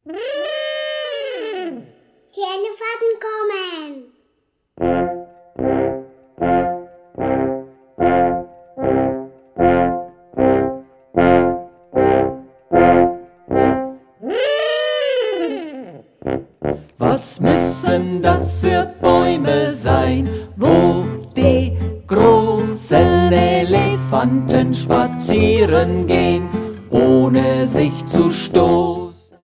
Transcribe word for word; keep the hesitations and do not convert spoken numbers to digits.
Die Elefanten kommen. Was müssen das für Bäume sein, wo die großen Elefanten spazieren gehen, ohne sich zu stoßen?